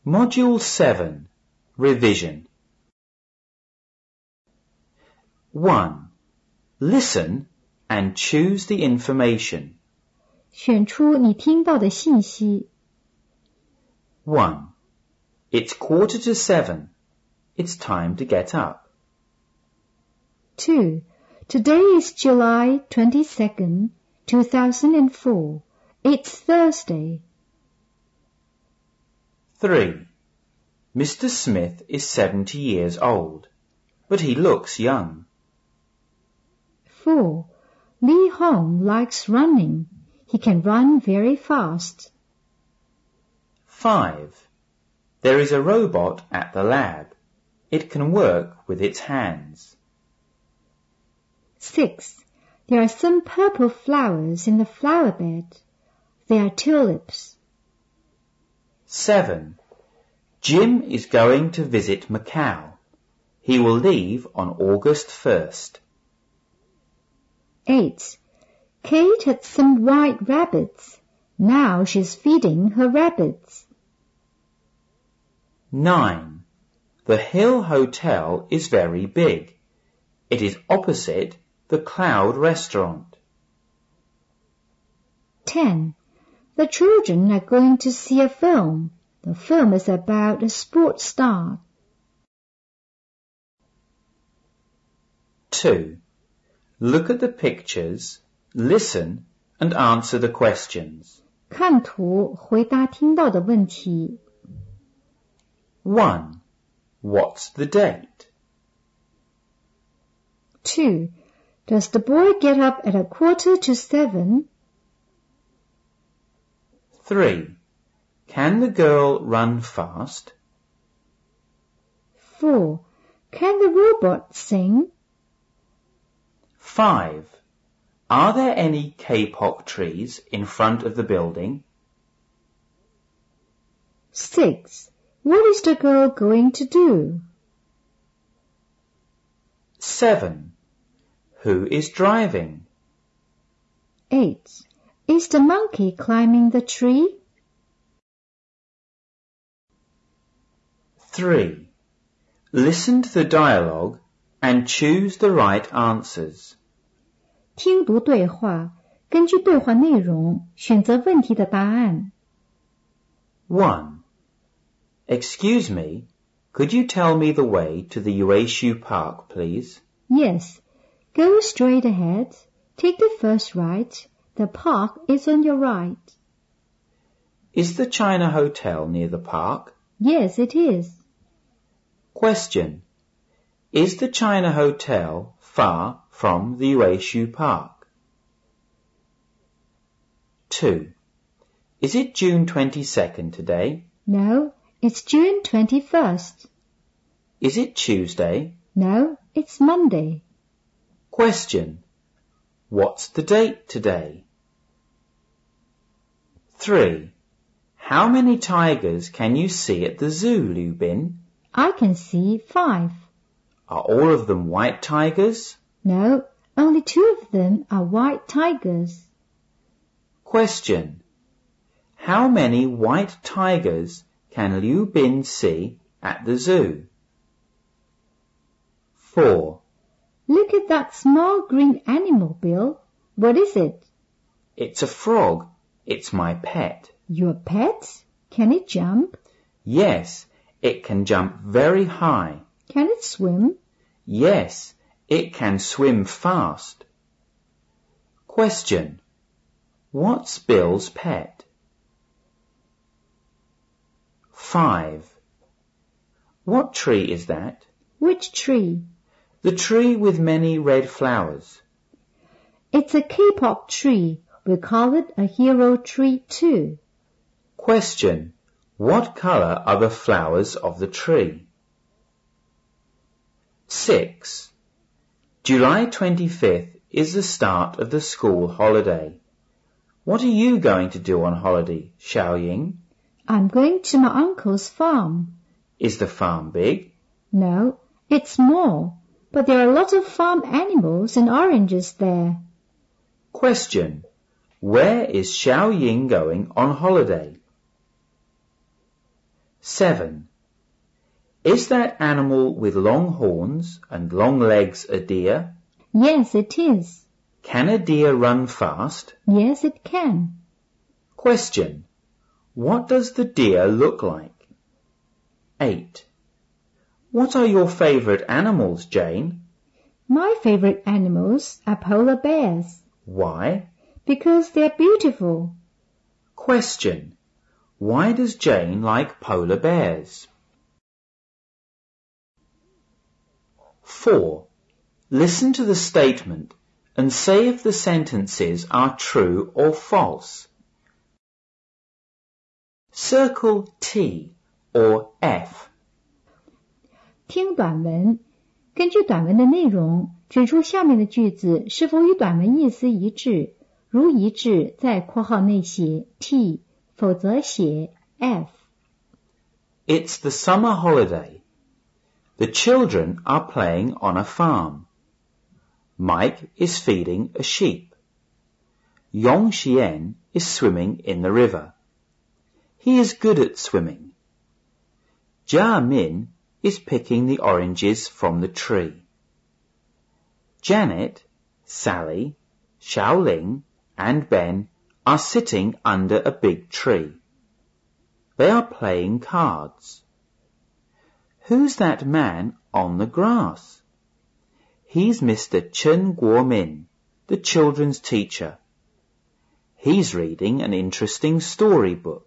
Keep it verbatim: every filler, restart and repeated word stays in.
Module seven, Revision. one. Listen and choose the information. 选出你听到的信息。 one. It's quarter to seven. It's time to get up. two. Today is July twenty-second, two thousand four. It's Thursday. three. Mister Smith is seventy years old, but he looks young. four. Li Hong likes running. He can run very fast. five. There is a robot at the lab. It can work with its hands. six. There are some purple flowers in the flower bed. They are tulips. seven. Jim is going to visit Macau. He will leave on August first. eight. Kate had some white rabbits. Now she's feeding her rabbits. nine. The Hill Hotel is very big. It is opposite the Cloud Restaurant. ten. The children are going to see a film. The film is about a sports star. two. Look at the pictures, listen and answer the questions. 看图，回答听到的问题。 one. What's the date? two. Does the boy get up at a quarter to seven? three. Can the girl run fast? four. Can the robot sing? five. Are there any kapok trees in front of the building? six. What is the girl going to do? seven. Who is driving? eight. Is the monkey climbing the tree? three. Listen to the dialogue and choose the right answers. 听读对话，根据对话内容选择问题的答案。 one. Excuse me, could you tell me the way to the Ueshu Park, please? Yes. Go straight ahead. Take the first right. The park is on your right. Is the China Hotel near the park? Yes, it is. Question. Is the China Hotel far from the Ueshu Park? two. Is it June twenty-second today? No, it's June twenty-first. Is it Tuesday? No, it's Monday. Question. What's the date today? three. How many tigers can you see at the zoo, Liu Bin? I can see five. Are all of them white tigers? No, only two of them are white tigers. Question. How many white tigers can Liu Bin see at the zoo? four. Look at that small green animal, Bill. What is it? It's a frog. It's my pet. Your pet? Can it jump? Yes, it can jump very high. Can it swim? Yes, it can swim fast. Question. What's Bill's pet? five. What tree is that? Which tree? The tree with many red flowers. It's a kapok tree. We call it a hero tree too. Question. What color are the flowers of the tree? six. July twenty-fifth is the start of the school holiday. What are you going to do on holiday, Xiaoying? I'm going to my uncle's farm. Is the farm big? No, it's small, but there are a lot of farm animals and oranges there. Question. Where is Xiaoying going on holiday? Seven. Is that animal with long horns and long legs a deer? Yes, it is. Can a deer run fast? Yes, it can. Question. What does the deer look like? Eight. What are your favorite animals, Jane? My favorite animals are polar bears. Why? Because they're beautiful. Question. Why does Jane like polar bears? Four. Listen to the statement and say if the sentences are true or false. Circle T or F. 听短文，根据短文的内容，指出下面的句子是否与短文意思一致。如一致，在括号内写 T， 否则写 F。 It's the summer holiday. The children are playing on a farm. Mike is feeding a sheep. Yong Xian is swimming in the river. He is good at swimming. Jia Min is picking the oranges from the tree. Janet, Sally, Xiaoling, and Ben are sitting under a big tree. They are playing cards. Who's that man on the grass? He's Mister Chen Guomin, the children's teacher. He's reading an interesting storybook.